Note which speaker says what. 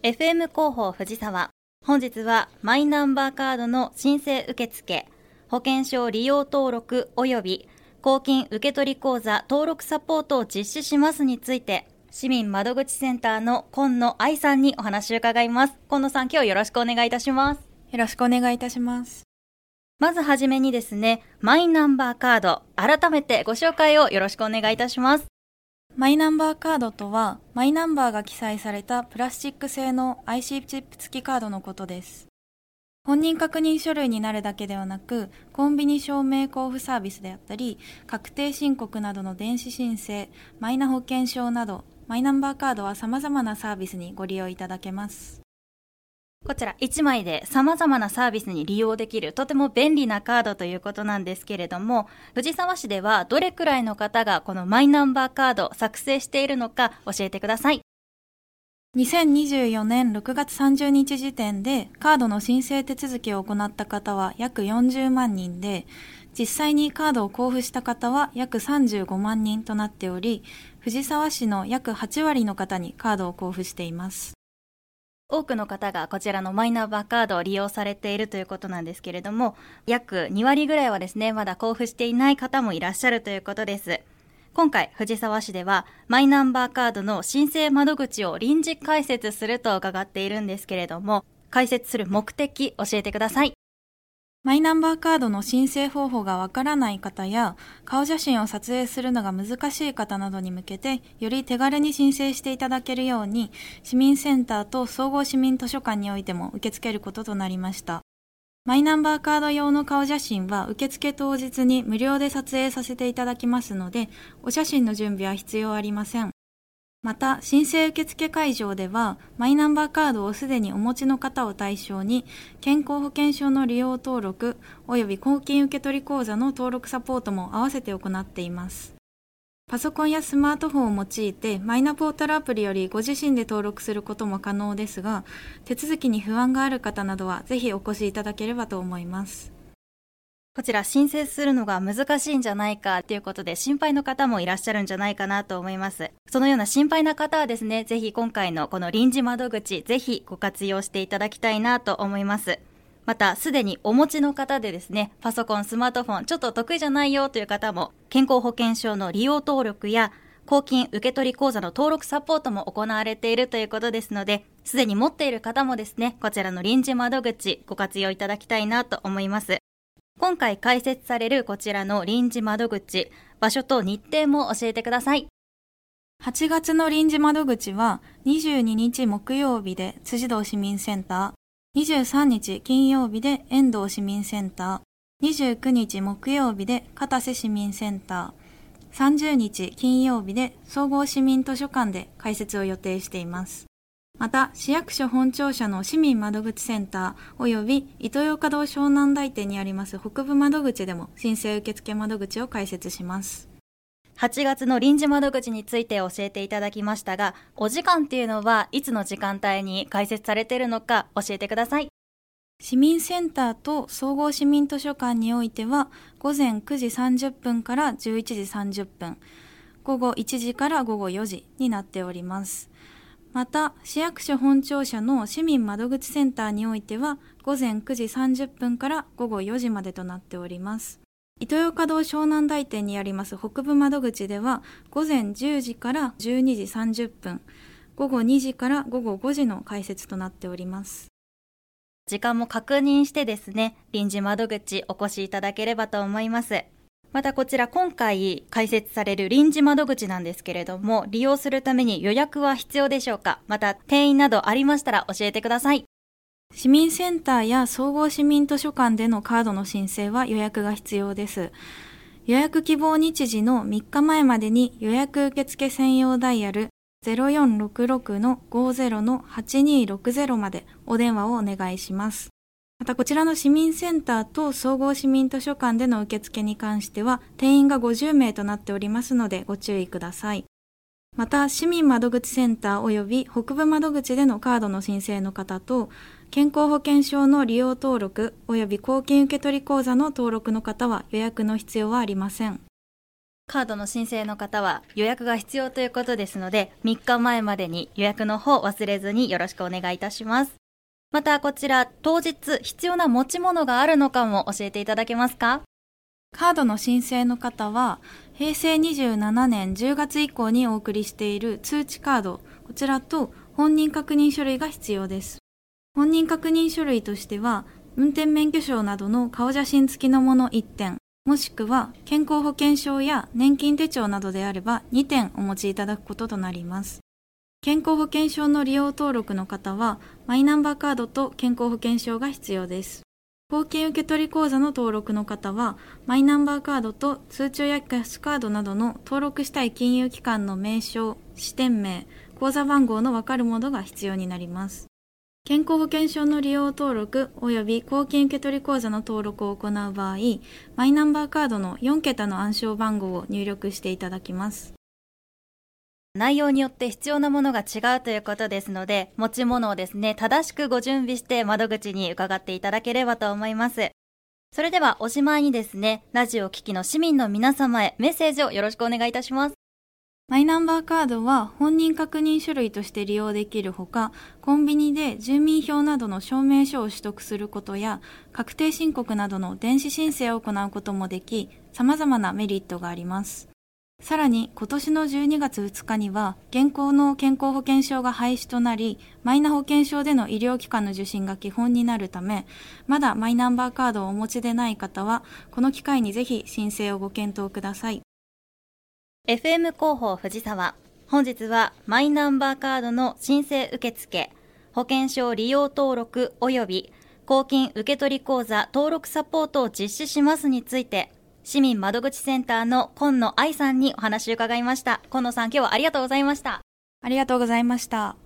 Speaker 1: FM 広報藤沢。本日はマイナンバーカードの申請受付、保険証利用登録及び公金受取口座登録サポートを実施しますについて、市民窓口センターの今野愛さんにお話を伺います。今野さん、今日よろしくお願いいたします。
Speaker 2: よろしくお願いいたします。
Speaker 1: まずはじめにですね、マイナンバーカード、改めてご紹介をよろしくお願いいたします。
Speaker 2: マイナンバーカードとは、マイナンバーが記載されたプラスチック製の IC チップ付きカードのことです。本人確認書類になるだけではなく、コンビニ証明交付サービスであったり、確定申告などの電子申請、マイナ保険証など、マイナンバーカードは様々なサービスにご利用いただけます。
Speaker 1: こちら1枚で様々なサービスに利用できるとても便利なカードということなんですけれども、藤沢市ではどれくらいの方がこのマイナンバーカード作成しているのか教えてください。
Speaker 2: 2024年6月30日時点でカードの申請手続きを行った方は約40万人で、実際にカードを交付した方は約35万人となっており、藤沢市の約8割の方にカードを交付しています。
Speaker 1: 多くの方がこちらのマイナンバーカードを利用されているということなんですけれども、約2割ぐらいはですね、まだ交付していない方もいらっしゃるということです。今回、藤沢市ではマイナンバーカードの申請窓口を臨時開設すると伺っているんですけれども、開設する目的教えてください。
Speaker 2: マイナンバーカードの申請方法がわからない方や、顔写真を撮影するのが難しい方などに向けて、より手軽に申請していただけるように、市民センターと総合市民図書館においても受け付けることとなりました。マイナンバーカード用の顔写真は受付当日に無料で撮影させていただきますので、お写真の準備は必要ありません。また、申請受付会場では、マイナンバーカードをすでにお持ちの方を対象に、健康保険証の利用登録及び公金受取口座の登録サポートも合わせて行っています。パソコンやスマートフォンを用いて、マイナポータルアプリよりご自身で登録することも可能ですが、手続きに不安がある方などは、ぜひお越しいただければと思います。
Speaker 1: こちら申請するのが難しいんじゃないかということで心配の方もいらっしゃるんじゃないかなと思います。そのような心配な方はですね、ぜひ今回のこの臨時窓口、ぜひご活用していただきたいなと思います。また、すでにお持ちの方でですね、パソコン、スマートフォン、ちょっと得意じゃないよという方も、健康保険証の利用登録や公金受取口座の登録サポートも行われているということですので、すでに持っている方もですね、こちらの臨時窓口ご活用いただきたいなと思います。今回開設されるこちらの臨時窓口、場所と日程も教えてください。
Speaker 2: 8月の臨時窓口は22日木曜日で辻堂市民センター、23日金曜日で遠藤市民センター、29日木曜日で片瀬市民センター、30日金曜日で総合市民図書館で開設を予定しています。また、市役所本庁舎の市民窓口センター及びイトーヨーカドー湘南台店にあります北部窓口でも申請受付窓口を開設します。
Speaker 1: 8月の臨時窓口について教えていただきましたが、お時間っていうのはいつの時間帯に開設されているのか教えてください。
Speaker 2: 市民センターと総合市民図書館においては午前9時30分から11時30分、午後1時から午後4時になっております。また、市役所本庁舎の市民窓口センターにおいては、午前9時30分から午後4時までとなっております。イトーヨーカドー湘南台店にあります北部窓口では、午前10時から12時30分、午後2時から午後5時の開設となっております。
Speaker 1: 時間も確認してですね、臨時窓口お越しいただければと思います。またこちら今回開設される臨時窓口なんですけれども、利用するために予約は必要でしょうか？また定員などありましたら教えてください。
Speaker 2: 市民センターや総合市民図書館でのカードの申請は予約が必要です。予約希望日時の3日前までに予約受付専用ダイヤル 0466-50-8260 までお電話をお願いします。またこちらの市民センターと総合市民図書館での受付に関しては定員が50名となっておりますのでご注意ください。また市民窓口センター及び北部窓口でのカードの申請の方と健康保険証の利用登録及び公金受取口座の登録の方は予約の必要はありません。
Speaker 1: カードの申請の方は予約が必要ということですので、3日前までに予約の方忘れずによろしくお願いいたします。またこちら当日必要な持ち物があるのかも教えていただけますか？
Speaker 2: カードの申請の方は平成27年10月以降にお送りしている通知カード、こちらと本人確認書類が必要です。本人確認書類としては運転免許証などの顔写真付きのもの1点、もしくは健康保険証や年金手帳などであれば2点お持ちいただくこととなります。健康保険証の利用登録の方はマイナンバーカードと健康保険証が必要です。公金受取口座の登録の方はマイナンバーカードと通帳やキャッシュカードなどの登録したい金融機関の名称、支店名、口座番号の分かるものが必要になります。健康保険証の利用登録及び公金受取口座の登録を行う場合、マイナンバーカードの4桁の暗証番号を入力していただきます。
Speaker 1: 内容によって必要なものが違うということですので、持ち物をですね、正しくご準備して窓口に伺っていただければと思います。それではおしまいにですね、ラジオ聴きの市民の皆様へメッセージをよろしくお願いいたします。
Speaker 2: マイナンバーカードは本人確認書類として利用できるほか、コンビニで住民票などの証明書を取得することや、確定申告などの電子申請を行うこともでき、様々なメリットがあります。さらに今年の12月2日には現行の健康保険証が廃止となり、マイナ保険証での医療機関の受診が基本になるため、まだマイナンバーカードをお持ちでない方はこの機会にぜひ申請をご検討ください。
Speaker 1: FM 広報藤沢、本日はマイナンバーカードの申請受付、保険証利用登録及び公金受取口座登録サポートを実施しますについて、市民窓口センターの今野愛さんにお話を伺いました。今野さん、今日はありがとうございました。
Speaker 2: ありがとうございました。